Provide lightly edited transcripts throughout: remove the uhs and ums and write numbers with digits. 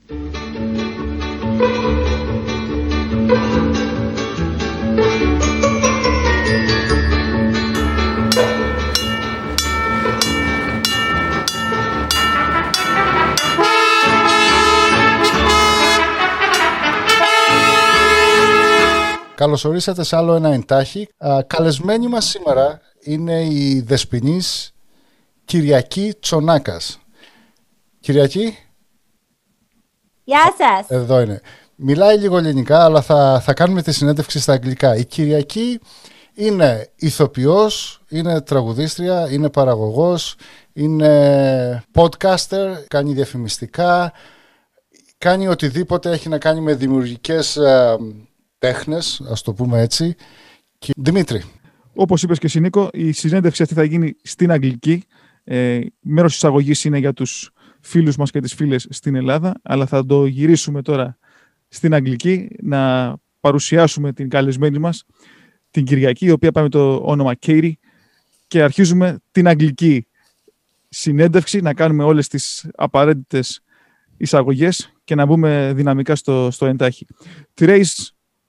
Καλώς ορίσατε σε άλλο ένα εντάχει. Καλεσμένη μας σήμερα είναι η δεσποινής Κυριακή Τσονάκας. Κυριακή. Γεια σας. Εδώ είναι. Μιλάει λίγο ελληνικά, αλλά θα κάνουμε τη συνέντευξη στα αγγλικά. Η Κυριακή είναι ηθοποιός, είναι τραγουδίστρια, είναι παραγωγός, είναι podcaster, κάνει διαφημιστικά, κάνει οτιδήποτε έχει να κάνει με δημιουργικές τέχνες, ας το πούμε έτσι. Και... Δημήτρη. Όπως είπες και εσύ, Νίκο, η συνέντευξη αυτή θα γίνει στην αγγλική. Μέρος της εισαγωγής είναι για τους φίλους μας και τις φίλες στην Ελλάδα, αλλά θα το γυρίσουμε τώρα στην αγγλική, να παρουσιάσουμε την καλεσμένη μας, την Κυριακή, η οποία πάει με το όνομα Katie, και αρχίζουμε την αγγλική συνέντευξη, να κάνουμε όλες τις απαραίτητες εισαγωγές και να μπούμε δυναμικά στο εντάχει. Today's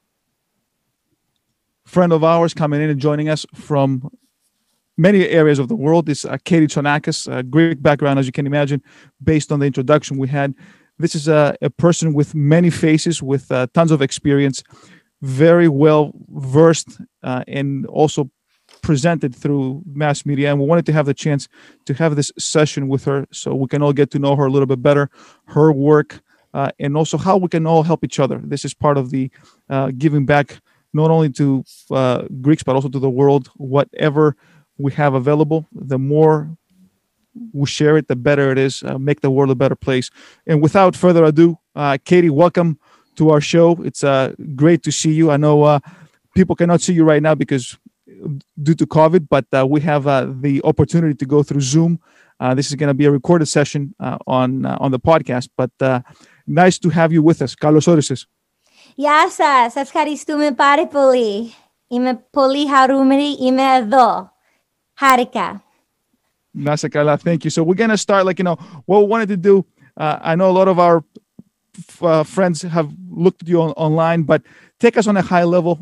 friend of ours coming in and joining us from many areas of the world is Katie Tsonakis, a Greek background, as you can imagine, based on the introduction we had. This is a person with many faces, with tons of experience, very well versed and also presented through mass media. And we wanted to have the chance to have this session with her so we can all get to know her a little bit better, her work, and also how we can all help each other. This is part of the giving back, not only to Greeks, but also to the world. Whatever we have available, the more we share it, the better it is, make the world a better place. And without further ado, Katie, welcome to our show. It's great to see you. I know people cannot see you right now because due to COVID, but we have the opportunity to go through Zoom. This is going to be a recorded session on the podcast, but nice to have you with us. Καλώς όρισες. Γεια σας. Ευχαριστούμε πάρα πολύ. Είμαι πολύ χαρούμενη. Είμαι εδώ. Χάρηκα. Να σε καλά. Thank you. So we're going to start, what we wanted to do. I know a lot of our friends have looked at you online, but take us on a high level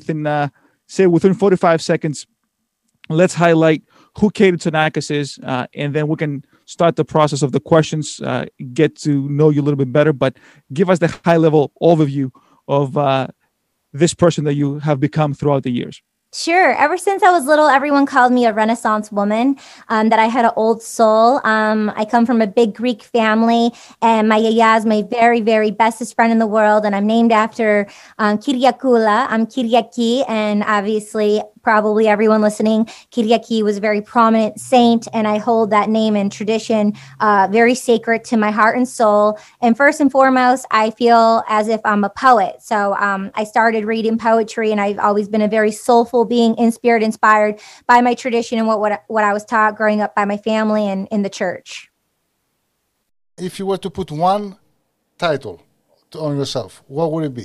within 45 seconds. Let's highlight who Katie Tsonakis is, and then we can start the process of the questions, get to know you a little bit better, but give us the high level overview of this person that you have become throughout the years. Sure. Ever since I was little, everyone called me a Renaissance woman, that I had an old soul. I come from a big Greek family, and my yaya is my very, very bestest friend in the world, and I'm named after Kyriakoula. I'm Kyriaki, and obviously, probably everyone listening, Kyriaki was a very prominent saint, and I hold that name and tradition very sacred to my heart and soul. And first and foremost, I feel as if I'm a poet. So I started reading poetry, and I've always been a very soulful being, inspired by my tradition and what I was taught growing up by my family and in the church. If you were to put one title on yourself, what would it be?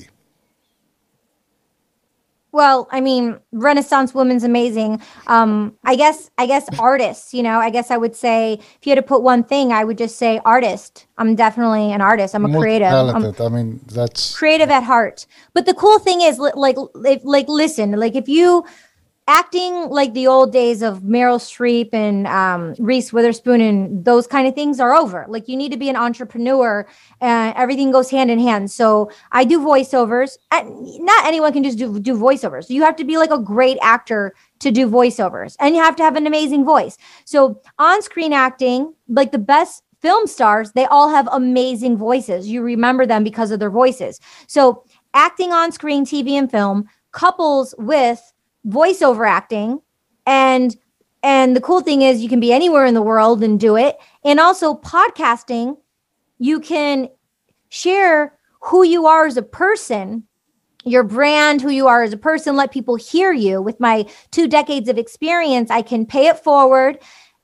Well, I mean, Renaissance woman's amazing. I guess artist, I guess I would say if you had to put one thing, I would just say artist. I'm definitely an artist. I'm a creative. Talented. That's creative at heart. But the cool thing is listen, if you acting like the old days of Meryl Streep and Reese Witherspoon and those kind of things are over. Like you need to be an entrepreneur, and everything goes hand in hand. So I do voiceovers. Not anyone can just do voiceovers. You have to be like a great actor to do voiceovers, and you have to have an amazing voice. So on-screen acting, like the best film stars, they all have amazing voices. You remember them because of their voices. So acting on screen, TV and film couples with voiceover acting, and the cool thing is you can be anywhere in the world and do it. And also podcasting, you can share who you are as a person, your brand, who you are as a person, let people hear you. With my 2 decades of experience, I can pay it forward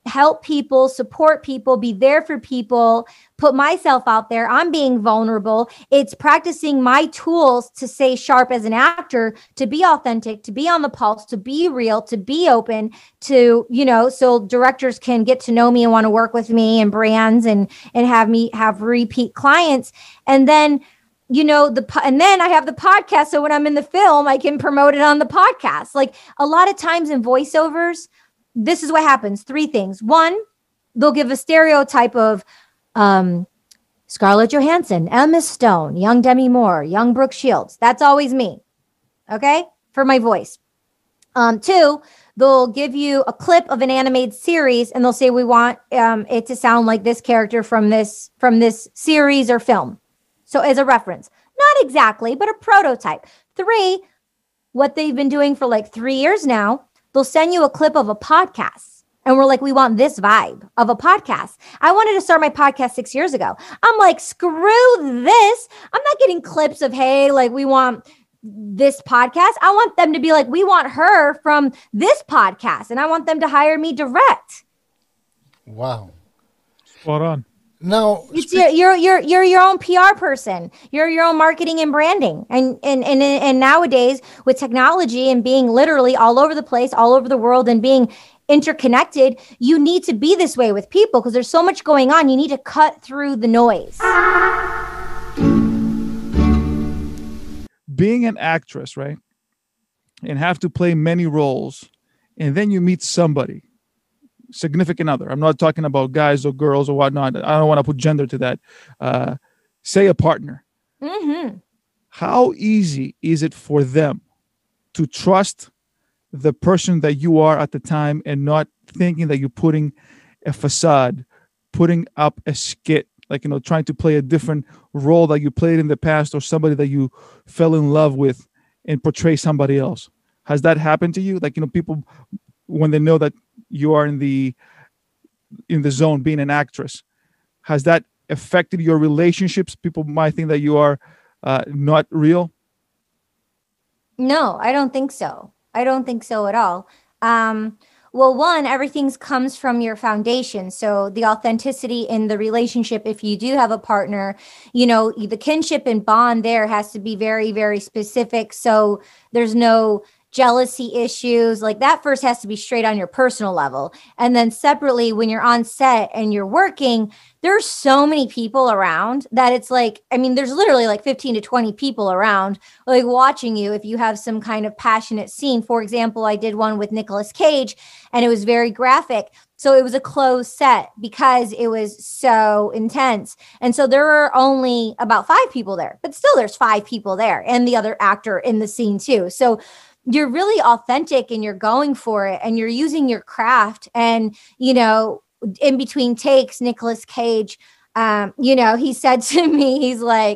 help people, support people, be there for people, put myself out there. I'm being vulnerable. It's practicing my tools to stay sharp as an actor, to be authentic, to be on the pulse, to be real, to be open, to, so directors can get to know me and want to work with me, and brands and have me have repeat clients. And then, and then I have the podcast. So when I'm in the film, I can promote it on the podcast. Like a lot of times in voiceovers, this is what happens. 3 things. 1, they'll give a stereotype of Scarlett Johansson, Emma Stone, young Demi Moore, young Brooke Shields. That's always me. Okay? For my voice. 2, they'll give you a clip of an animated series and they'll say, we want it to sound like this character from this series or film. So as a reference, not exactly, but a prototype. 3, what they've been doing for like 3 years now, they'll send you a clip of a podcast. And we're like, we want this vibe of a podcast. I wanted to start my podcast 6 years ago. I'm like, screw this. I'm not getting clips of, hey, like we want this podcast. I want them to be like, we want her from this podcast. And I want them to hire me direct. Wow. Spot on. Now, you're your own PR person. You're your own marketing and branding. And nowadays with technology and being literally all over the place, all over the world, and being interconnected, you need to be this way with people because there's so much going on. You need to cut through the noise. Being an actress, right? And have to play many roles, and then you meet somebody. Significant other. I'm not talking about guys or girls or whatnot. I don't want to put gender to that. Say a partner. Mm-hmm. How easy is it for them to trust the person that you are at the time and not thinking that you're putting a facade, putting up a skit, like, trying to play a different role that you played in the past or somebody that you fell in love with and portray somebody else? Has that happened to you? Like, people, when they know that you are in the zone being an actress, has that affected your relationships? People might think that you are not real. No, I don't think so. I don't think so at all. Well, 1, everything comes from your foundation. So the authenticity in the relationship, if you do have a partner, the kinship and bond there has to be very, very specific. So there's no jealousy issues. Like that first has to be straight on your personal level. And then separately, when you're on set and you're working, there's so many people around that it's like, there's literally like 15 to 20 people around like watching you if you have some kind of passionate scene. For example, I did one with Nicolas Cage and it was very graphic. So it was a closed set because it was so intense. And so there were only about 5 people there, but still there's 5 people there and the other actor in the scene too. So you're really authentic and you're going for it and you're using your craft. And, in between takes, Nicolas Cage, he said to me, he's like,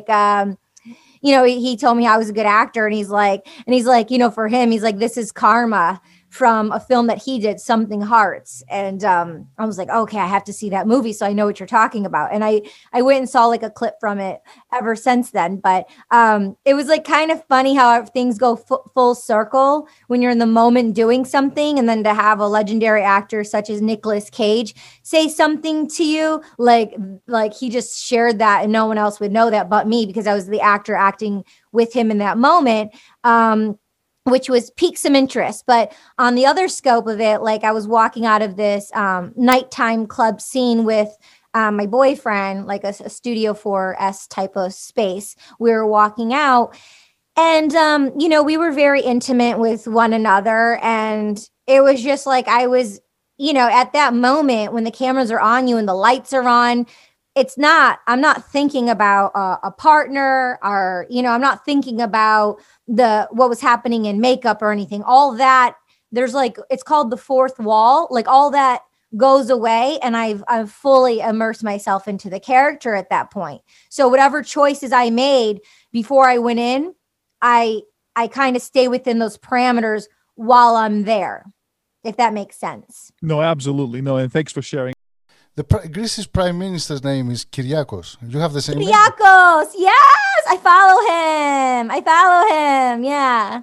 he told me I was a good actor and he's like, for him, he's like, this is karma from a film that he did, Something Hearts. And I was like, okay, I have to see that movie so I know what you're talking about. And I went and saw like a clip from it ever since then. But it was like kind of funny how things go full circle when you're in the moment doing something. And then to have a legendary actor such as Nicolas Cage say something to you, like he just shared that and no one else would know that but me because I was the actor acting with him in that moment. Which was piqued some interest. But on the other scope of it, like I was walking out of this nighttime club scene with my boyfriend, like a Studio 4S type of space. We were walking out and, we were very intimate with one another. And it was just like I was, at that moment when the cameras are on you and the lights are on, I'm not thinking about a partner or, I'm not thinking about what was happening in makeup or anything. All that, there's like, it's called the fourth wall. Like all that goes away. And I've fully immersed myself into the character at that point. So whatever choices I made before I went in, I kind of stay within those parameters while I'm there, if that makes sense. No, absolutely. No. And thanks for sharing. Greece's prime minister's name is Kyriakos. You have the same name? Kyriakos, yes! I follow him. Yeah.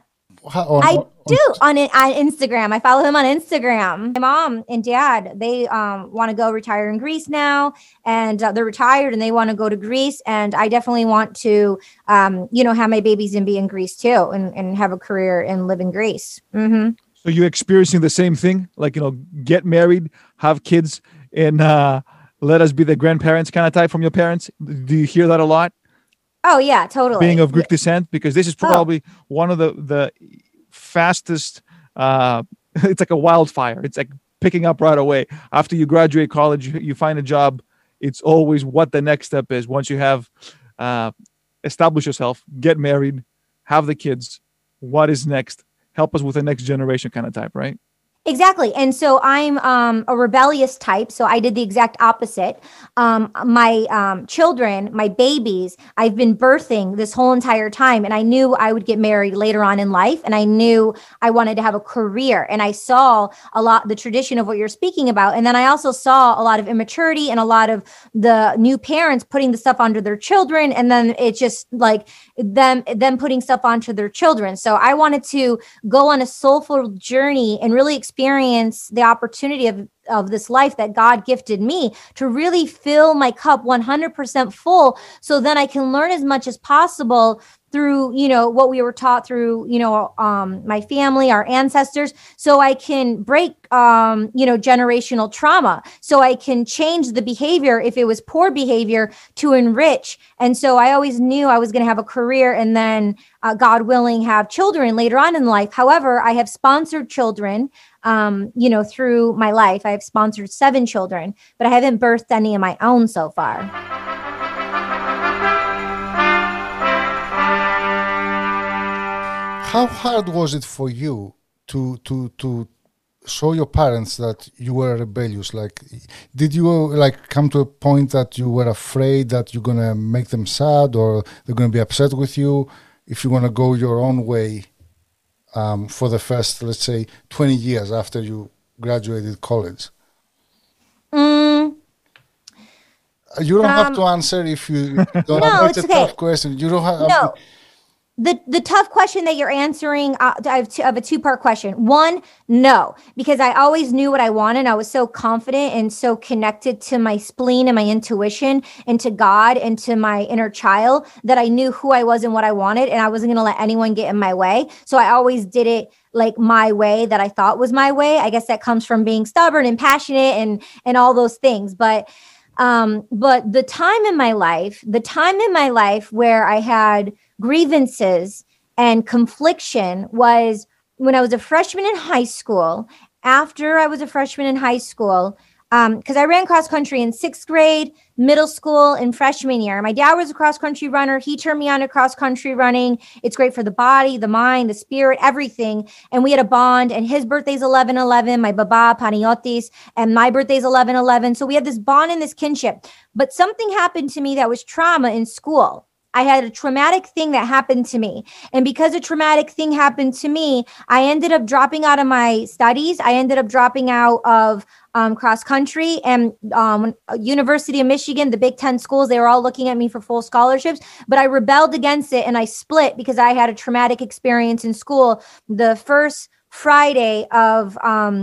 I do on Instagram. I follow him on Instagram. My mom and dad, they want to go retire in Greece now, and they're retired and they want to go to Greece. And I definitely want to, have my babies and be in Greece too, and have a career and live in Greece. Mm-hmm. So you're experiencing the same thing, like, get married, have kids, and let us be the grandparents kind of type from your parents. Do you hear that a lot? Oh yeah, totally. Being of Greek descent, because this is probably one of the fastest. It's like a wildfire. It's like picking up right away after you graduate college. You find a job. It's always what the next step is. Once you have established yourself, get married, have the kids. What is next? Help us with the next generation kind of type, right? Exactly. And so I'm a rebellious type. So I did the exact opposite. My children, my babies, I've been birthing this whole entire time. And I knew I would get married later on in life. And I knew I wanted to have a career. And I saw a lot, the tradition of what you're speaking about. And then I also saw a lot of immaturity and a lot of the new parents putting the stuff onto their children. And then it's just like them putting stuff onto their children. So I wanted to go on a soulful journey and really experience the opportunity of this life that God gifted me to really fill my cup 100% full, so then I can learn as much as possible through, what we were taught through, my family, our ancestors, so I can break, generational trauma, so I can change the behavior if it was poor behavior to enrich. And so I always knew I was going to have a career and then, God willing, have children later on in life. However, I have sponsored children, through my life. I have sponsored 7 children, but I haven't birthed any of my own so far. How hard was it for you to show your parents that you were rebellious? Like, did you come to a point that you were afraid that you're gonna make them sad, or they're gonna be upset with you if you wanna go your own way for the first, let's say, 20 years after you graduated college? You don't have to answer if you don't. No, it's a tough question. You don't have. No. The tough question that you're answering, I have a 2-part question. One, no, because I always knew what I wanted. I was so confident and so connected to my spleen and my intuition and to God and to my inner child that I knew who I was and what I wanted, and I wasn't going to let anyone get in my way. So I always did it like my way, that I thought was my way. I guess that comes from being stubborn and passionate and all those things. But the time in my life where I had grievances and confliction was when I was a freshman in high school. After I was a freshman in high school, because I ran cross country in 6th grade, middle school, and freshman year. My dad was a cross country runner. He turned me on to cross country running. It's great for the body, the mind, the spirit, everything. And we had a bond, and his birthday's 11/11, my baba, Paniotis, and my birthday's 11/11. So we had this bond and this kinship. But something happened to me that was trauma in school. I had a traumatic thing that happened to me. And because a traumatic thing happened to me, I ended up dropping out of my studies. I ended up dropping out of cross country, and University of Michigan, the Big Ten schools, they were all looking at me for full scholarships, but I rebelled against it and I split because I had a traumatic experience in school. The first Friday of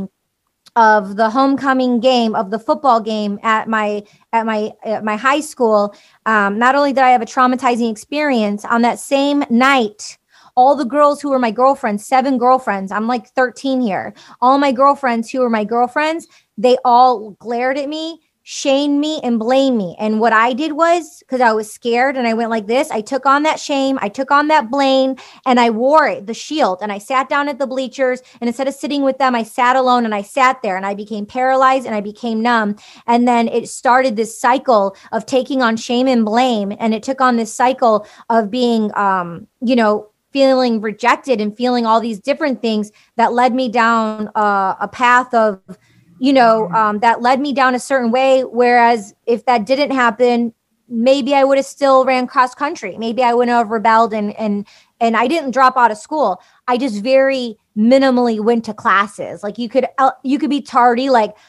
the homecoming game, of the football game at my high school, not only did I have a traumatizing experience, on that same night, all the girls who were my girlfriends, 7 girlfriends, I'm like 13 here, all my girlfriends who were my girlfriends, they all glared at me, shamed me, and blamed me. And what I did was, because I was scared and I went like this, I took on that shame, I took on that blame, and I wore it, the shield, and I sat down at the bleachers, and instead of sitting with them, I sat alone, and I sat there, and I became paralyzed and I became numb. And then it started this cycle of taking on shame and blame, and it took on this cycle of being, feeling rejected and feeling all these different things that led me down a path of, that led me down a certain way. Whereas if that didn't happen, maybe I would have still ran cross country. Maybe I wouldn't have rebelled and I didn't drop out of school. I just very minimally went to classes. Like you could be tardy like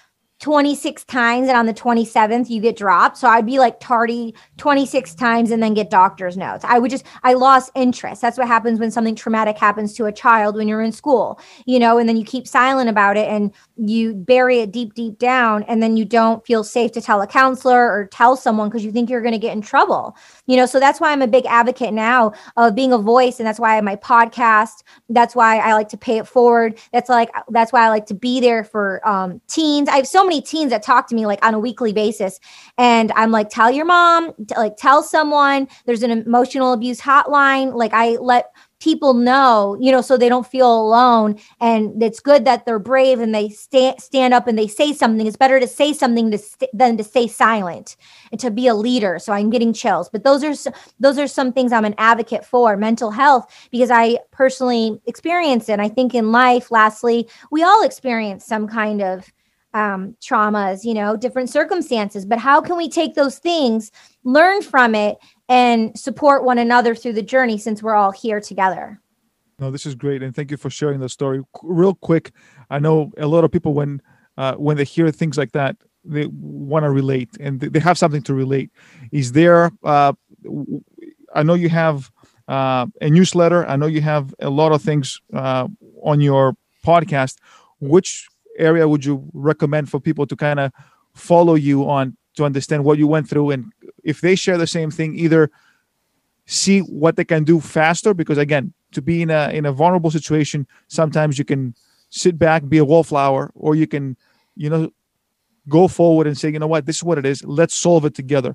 26 times and on the 27th you get dropped. So I'd be like tardy 26 times and then get doctor's notes. I lost interest. That's what happens when something traumatic happens to a child when you're in school, and then you keep silent about it and you bury it deep, deep down. And then you don't feel safe to tell a counselor or tell someone because you think you're going to get in trouble, so that's why I'm a big advocate now of being a voice. And that's why I have my podcast. That's why I like to pay it forward. That's why I like to be there for teens. I have so many teens that talk to me like on a weekly basis. And I'm like, tell your mom, tell someone. There's an emotional abuse hotline. Like I let people know, so they don't feel alone. And it's good that they're brave and they stand up and they say something. It's better to say something than to stay silent and to be a leader. So I'm getting chills. But those are some things I'm an advocate for, mental health, because I personally experience it. And I think in life, lastly, we all experience some kind of traumas, different circumstances. But how can we take those things, learn from it, and support one another through the journey since we're all here together? No, this is great. And thank you for sharing the story. Real quick, I know a lot of people, when they hear things like that, they want to relate and they have something to relate. Is there, I know you have a newsletter. I know you have a lot of things on your podcast. Which area would you recommend for people to kind of follow you on to understand what you went through? And if they share the same thing, either see what they can do faster, because again, to be in a vulnerable situation, sometimes you can sit back, be a wallflower, or you can, go forward and say, you know what, this is what it is. Let's solve it together.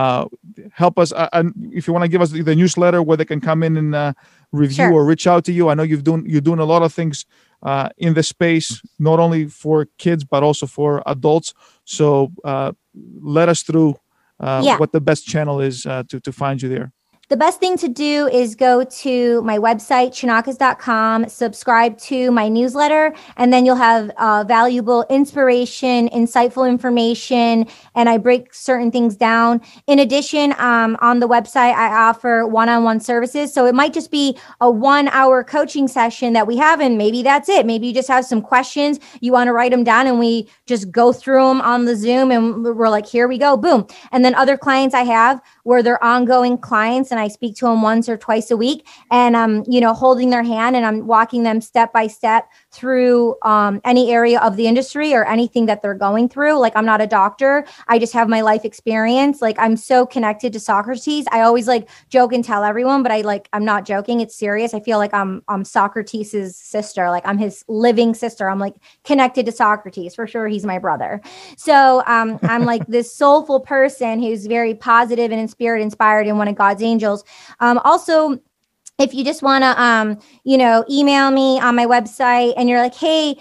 Help us. If you want to give us the newsletter where they can come in and review or reach out to you. I know you're doing a lot of things in the space, not only for kids, but also for adults. So let us through what the best channel is to find you there. The best thing to do is go to my website, chonacas.com, subscribe to my newsletter, and then you'll have valuable inspiration, insightful information, and I break certain things down. In addition, on the website, I offer one-on-one services. So it might just be a 1-hour coaching session that we have, and maybe that's it. Maybe you just have some questions. You want to write them down, and we just go through them on the Zoom, and we're like, here we go, boom. And then other clients I have where they're ongoing clients, and I speak to them once or twice a week, and I'm, holding their hand and I'm walking them step by step through any area of the industry or anything that they're going through. Like, I'm not a doctor. I just have my life experience. Like, I'm so connected to Socrates. I always joke and tell everyone, but I'm not joking. It's serious. I feel like I'm Socrates' sister. Like, I'm his living sister. I'm connected to Socrates for sure. He's my brother. So I'm this soulful person who's very positive and inspired and one of God's angels. Also, if you just want to, email me on my website and you're like, hey,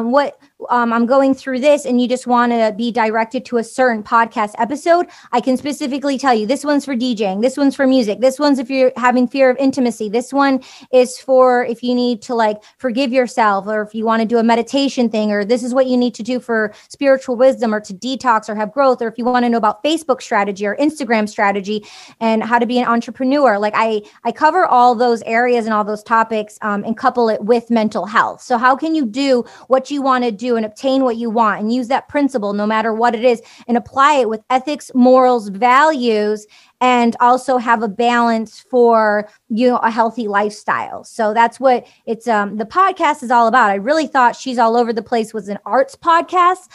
I'm going through this, and you just want to be directed to a certain podcast episode, I can specifically tell you, this one's for DJing, this one's for music, this one's if you're having fear of intimacy, this one is for if you need to forgive yourself, or if you want to do a meditation thing, or this is what you need to do for spiritual wisdom or to detox or have growth, or if you want to know about Facebook strategy or Instagram strategy and how to be an entrepreneur. I cover all those areas and all those topics and couple it with mental health. So how can you do what you want to do and obtain what you want and use that principle no matter what it is and apply it with ethics, morals, values, and also have a balance for, a healthy lifestyle. So that's what it's the podcast is all about. I really thought She's All Over the Place was an arts podcast.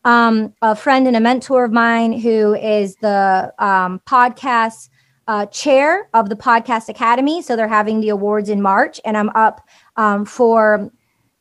A friend and a mentor of mine who is the podcast chair of the Podcast Academy. So they're having the awards in March, and I'm up for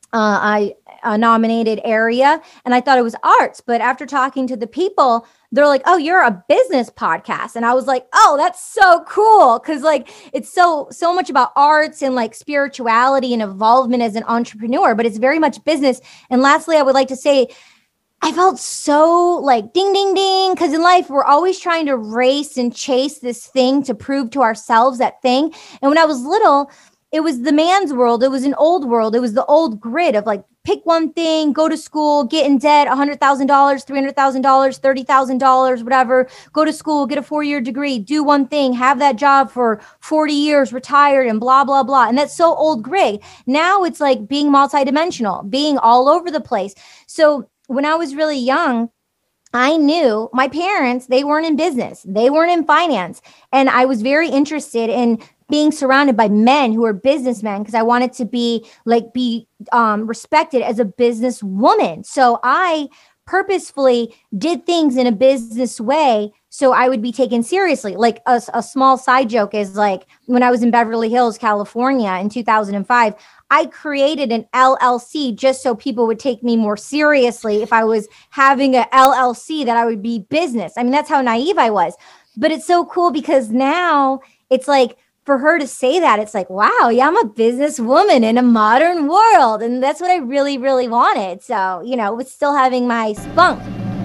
a nominated area, and I thought it was arts. But after talking to the people, they're like, oh, you're a business podcast. And I was like, oh, that's so cool. Cause it's so much about arts and spirituality and involvement as an entrepreneur, but it's very much business. And lastly, I would like to say, I felt so ding, ding, ding. Cause in life, we're always trying to race and chase this thing to prove to ourselves that thing. And when I was little, it was the man's world. It was an old world. It was the old grid of pick one thing, go to school, get in debt, $100,000, $300,000, $30,000, whatever, go to school, get a 4-year degree, do one thing, have that job for 40 years, retired, and blah, blah, blah. And that's so old grid. Now it's being multidimensional, being all over the place. So when I was really young, I knew my parents, they weren't in business, they weren't in finance. And I was very interested in being surrounded by men who are businessmen because I wanted to be respected as a businesswoman. So I purposefully did things in a business way so I would be taken seriously. Like a small side joke is like when I was in Beverly Hills, California in 2005, I created an LLC just so people would take me more seriously. If I was having a LLC, that I would be business. I mean, that's how naive I was. But it's so cool because now it's like, for her to say that, it's like, wow, yeah, I'm a businesswoman in a modern world. And that's what I really, really wanted. So, with still having my spunk.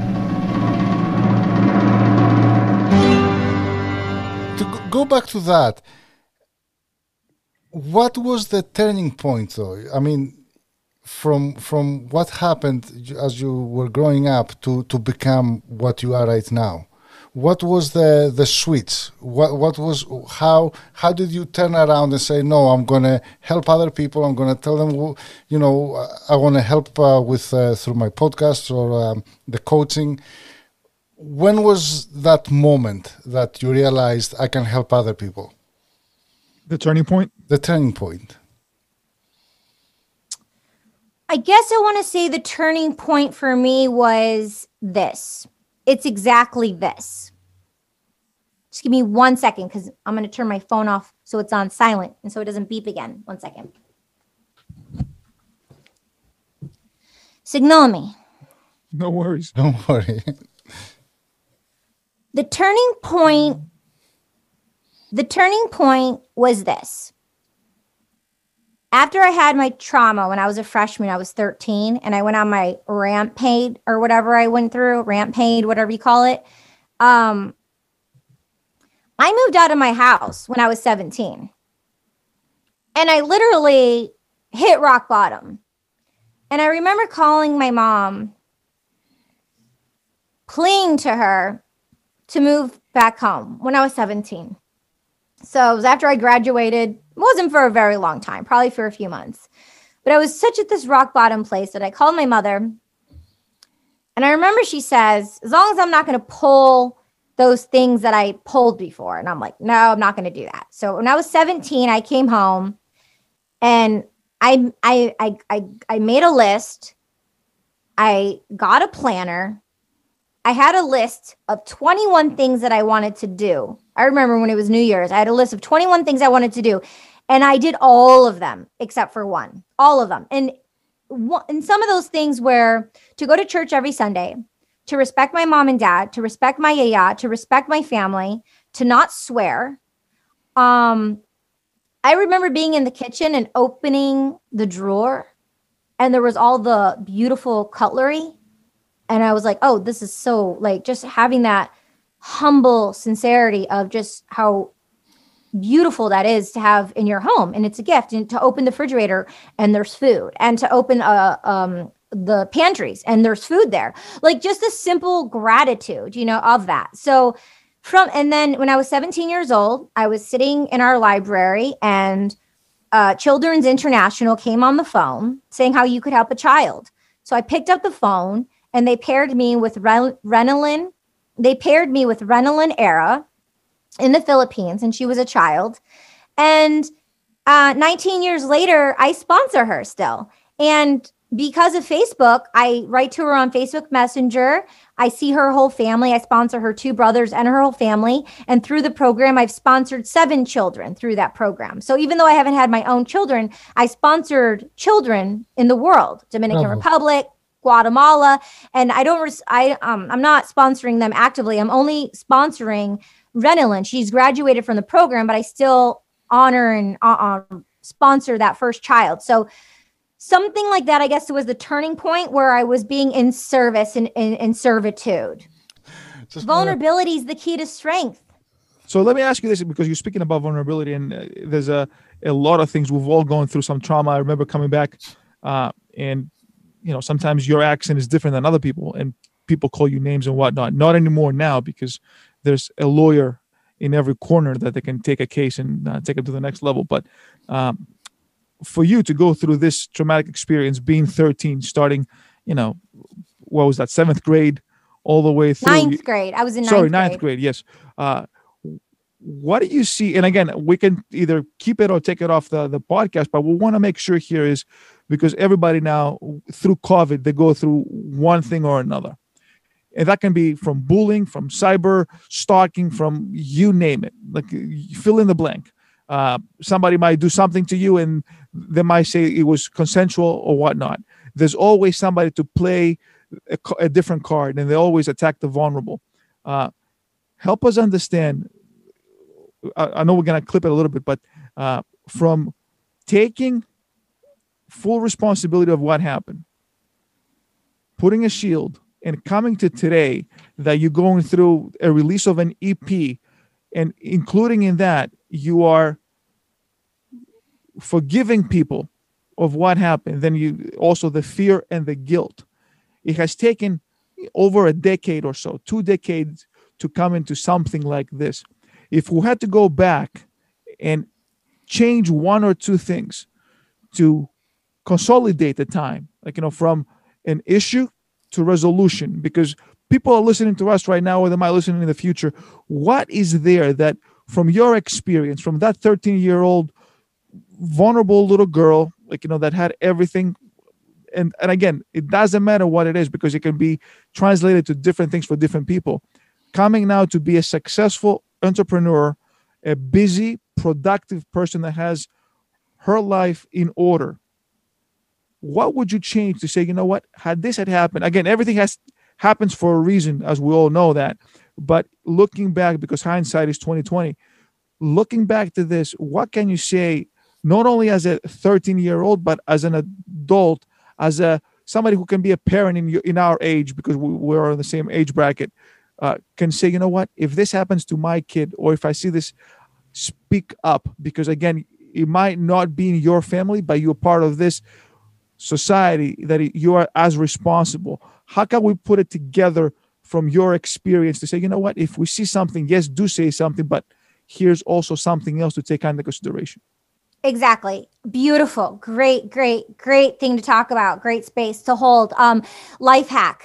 To go back to that, what was the turning point, though? I mean, from what happened as you were growing up to become what you are right now? What was the switch? What was how did you turn around and say, no, I'm going to help other people. I'm going to tell them, I want to help with through my podcast or the coaching. When was that moment that you realized I can help other people? The turning point? The turning point. I guess I want to say the turning point for me was this. It's exactly this. Just give me 1 second because I'm going to turn my phone off so it's on silent and so it doesn't beep again. 1 second. Signal me. No worries. Don't worry. The turning point was this. After I had my trauma when I was a freshman, I was 13, and I went on my rampage or whatever I went through, rampage, whatever you call it. I moved out of my house when I was 17. And I literally hit rock bottom. And I remember calling my mom, pleading to her to move back home when I was 17. So it was after I graduated. It wasn't for a very long time, probably for a few months. But I was such at this rock bottom place that I called my mother. And I remember she says, as long as I'm not going to pull those things that I pulled before. And I'm like, no, I'm not going to do that. So when I was 17, I came home and I made a list. I got a planner. I had a list of 21 things that I wanted to do. I remember when it was New Year's, I had a list of 21 things I wanted to do. And I did all of them except for one, all of them. And some of those things were to go to church every Sunday, to respect my mom and dad, to respect my yaya, to respect my family, to not swear. I remember being in the kitchen and opening the drawer and there was all the beautiful cutlery. And I was like, oh, this is so like just having that humble sincerity of just how beautiful that is to have in your home. And it's a gift. And to open the refrigerator and there's food, and to open the pantries and there's food there. Like just a simple gratitude, of that. So and then when I was 17 years old, I was sitting in our library and Children's International came on the phone saying how you could help a child. So I picked up the phone and they paired me with Renalyn. They paired me with Renalyn Era in the Philippines, and she was a child. And 19 years later, I sponsor her still. And because of Facebook, I write to her on Facebook Messenger. I see her whole family. I sponsor her 2 brothers and her whole family. And through the program, I've sponsored 7 children through that program. So even though I haven't had my own children, I sponsored children in the world, Dominican Republic, Guatemala. And I'm not sponsoring them actively. I'm only sponsoring Renalyn. She's graduated from the program, but I still honor and sponsor that first child. So something like that, I guess it was the turning point where I was being in service and in servitude. Vulnerability is the key to strength. So let me ask you this, because you're speaking about vulnerability, and there's a lot of things. We've all gone through some trauma. I remember coming back and sometimes your accent is different than other people and people call you names and whatnot. Not anymore now, because there's a lawyer in every corner that they can take a case and take it to the next level. But for you to go through this traumatic experience, being 13, starting, what was that, 7th grade, all the way through. Ninth grade. I was in ninth grade. Yes. What do you see? And again, we can either keep it or take it off the podcast, but we want to make sure here is because everybody now through COVID, they go through one thing or another. And that can be from bullying, from cyber stalking, from you name it. Like you fill in the blank. Somebody might do something to you and they might say it was consensual or whatnot. There's always somebody to play a different card, and they always attack the vulnerable. Help us understand. I know we're going to clip it a little bit, but from taking full responsibility of what happened, putting a shield, and coming to today that you're going through a release of an EP, and including in that, you are forgiving people of what happened, then you also the fear and the guilt. It has taken over a decade or so, 2 decades to come into something like this. If we had to go back and change 1 or 2 things to consolidate the time, like, from an issue to resolution, because people are listening to us right now, or they might listen in the future. What is there that from your experience, from that 13-year-old vulnerable little girl, that had everything, and again, it doesn't matter what it is because it can be translated to different things for different people, coming now to be a successful entrepreneur, a busy, productive person that has her life in order. What would you change to say, had this happened, again, everything happens for a reason, as we all know that, but looking back, because hindsight is 2020, looking back to this, what can you say, not only as a 13-year-old, but as an adult, as somebody who can be a parent in our age, because we're in the same age bracket, can say, if this happens to my kid, or if I see this, speak up, because again, it might not be in your family, but you're part of this society that you are as responsible. How can we put it together from your experience to say, if we see something, yes, do say something, but here's also something else to take under consideration. Exactly. Beautiful. Great thing to talk about. Great space to hold. Life hack.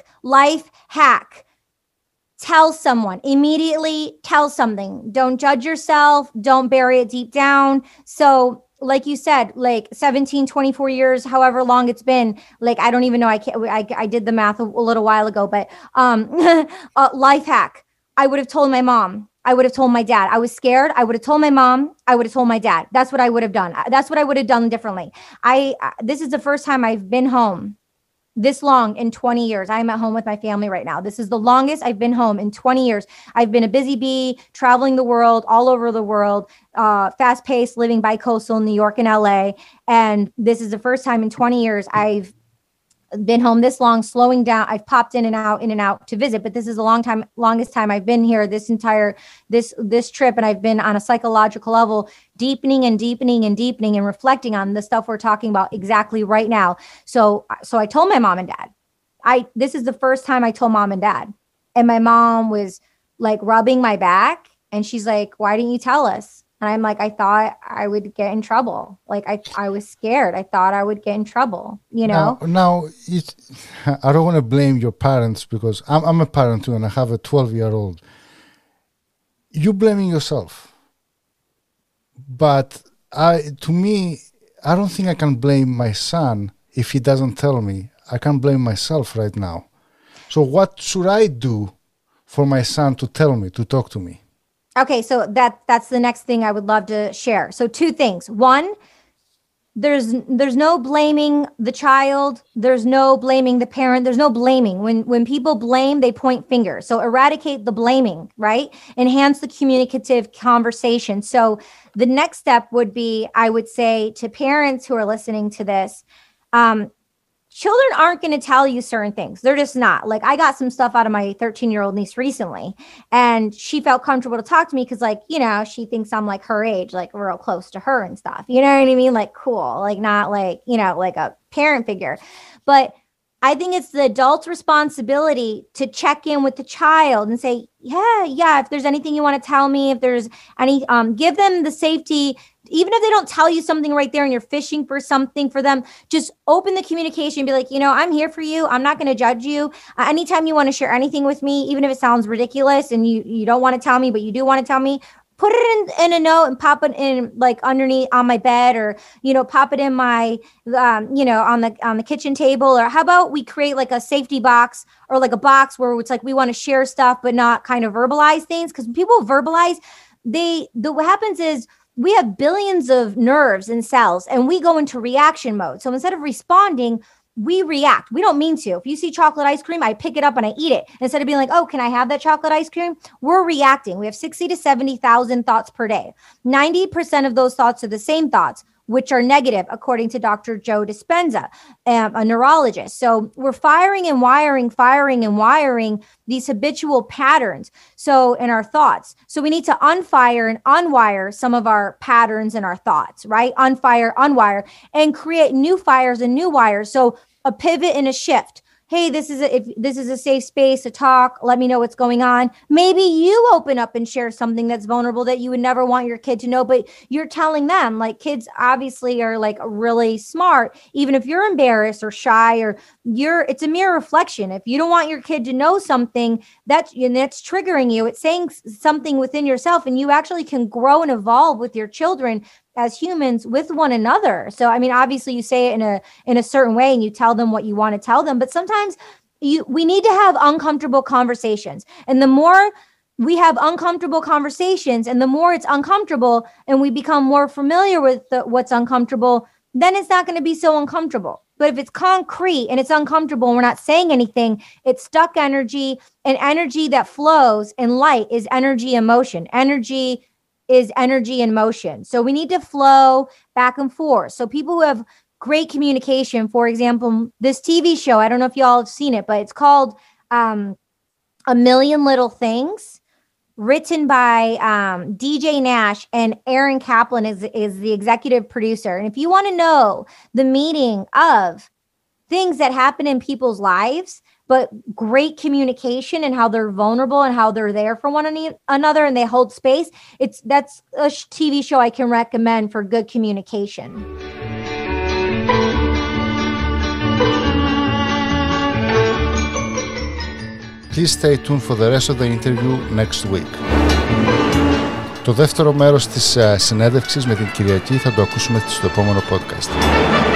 Tell someone immediately. Tell something. Don't judge yourself. Don't bury it deep down. So like you said, 17, 24 years, however long it's been, I don't even know. I did the math a little while ago, but life hack. I would have told my mom. I would have told my dad. I was scared. I would have told my mom. I would have told my dad. That's what I would have done. That's what I would have done differently. This is the first time I've been home this long in 20 years. I'm at home with my family right now. This is the longest I've been home in 20 years. I've been a busy bee, traveling the world, all over the world, fast-paced, living bi-coastal in New York and LA. And this is the first time in 20 years I've been home this long, slowing down. I've popped in and out to visit, but this is the longest time I've been here this entire, this trip. And I've been on a psychological level, deepening and reflecting on the stuff we're talking about exactly right now. So I told my mom and dad, this is the first time I told mom and dad, and my mom was rubbing my back and she's like, why didn't you tell us? And I'm like, I thought I would get in trouble. I was scared. I thought I would get in trouble, Now I don't want to blame your parents, because I'm a parent too, and I have a 12-year-old. You're blaming yourself. But to me, I don't think I can blame my son if he doesn't tell me. I can blame myself right now. So what should I do for my son to tell me, to talk to me? Okay, so that's the next thing I would love to share. So 2 things. 1, there's no blaming the child. There's no blaming the parent. There's no blaming. When people blame, they point fingers. So eradicate the blaming, right? Enhance the communicative conversation. So the next step would be, I would say to parents who are listening to this, children aren't going to tell you certain things. They're just not. I got some stuff out of my 13-year-old niece recently, and she felt comfortable to talk to me because, she thinks I'm her age, real close to her and stuff. You know what I mean? Cool. Not a parent figure. But I think it's the adult's responsibility to check in with the child and say, yeah, if there's anything you want to tell me, if there's any, give them the safety. Even if they don't tell you something right there and you're fishing for something for them, just open the communication and be like, I'm here for you. I'm not going to judge you. Anytime you want to share anything with me, even if it sounds ridiculous and you don't want to tell me, but you do want to tell me, put it in a note and pop it in like underneath on my bed, or, pop it in my, on the kitchen table. Or how about we create like a safety box, or like a box where it's like, we want to share stuff, but not kind of verbalize things. Because when people verbalize, what happens is, we have billions of nerves and cells, and we go into reaction mode. So instead of responding, we react. We don't mean to. If you see chocolate ice cream, I pick it up and I eat it. Instead of being like, oh, can I have that chocolate ice cream? We're reacting. We have 60 to 70,000 thoughts per day. 90% of those thoughts are the same thoughts, which are negative, according to Dr. Joe Dispenza, a neurologist. So we're firing and wiring these habitual patterns. So in our thoughts. So we need to unfire and unwire some of our patterns in our thoughts, right? Unfire, unwire, and create new fires and new wires. So a pivot and a shift. Hey, if this is a safe space to talk, let me know what's going on. Maybe you open up and share something that's vulnerable that you would never want your kid to know, but you're telling them. Like, kids obviously are like really smart. Even if you're embarrassed or shy, or it's a mere reflection. If you don't want your kid to know something that's triggering you, it's saying something within yourself, and you actually can grow and evolve with your children as humans with one another. So, I mean, obviously you say it in a certain way and you tell them what you want to tell them, but sometimes we need to have uncomfortable conversations. And the more we have uncomfortable conversations, and the more it's uncomfortable and we become more familiar with what's uncomfortable, then it's not going to be so uncomfortable. But if it's concrete and it's uncomfortable and we're not saying anything, it's stuck energy, and energy that flows and light is energy and motion. Energy is energy in motion. So we need to flow back and forth. So people who have great communication, for example, this TV show, I don't know if you all have seen it, but it's called A Million Little Things, written by DJ Nash, and Aaron Kaplan is the executive producer. And if you want to know the meaning of things that happen in people's lives, but great communication and how they're vulnerable and how they're there for one another and they hold space, that's a TV show I can recommend for good communication. Please stay tuned for the rest of the interview next week. Το δεύτερο μέρος της συνέντευξης με την Κυριακή θα το ακούσουμε στο επόμενο podcast.